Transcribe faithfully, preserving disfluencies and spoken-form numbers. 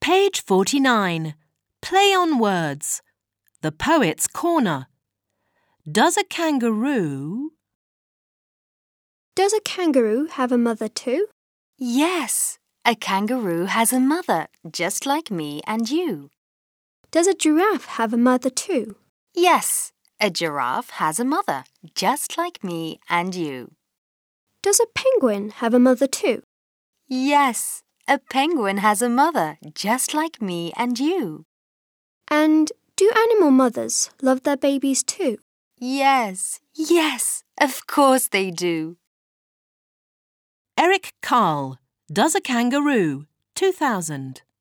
Page forty-nine. Play on words. The Poet's Corner. Does a kangaroo... Does a kangaroo have a mother too? Yes, a kangaroo has a mother, just like me and you. Does a giraffe have a mother too? Yes, a giraffe has a mother, just like me and you. Does a penguin have a mother too? Yes, a penguin has a mother, just like me and you. And do animal mothers love their babies too? Yes, yes, of course they do. Eric Carle, Does a Kangaroo, two thousand.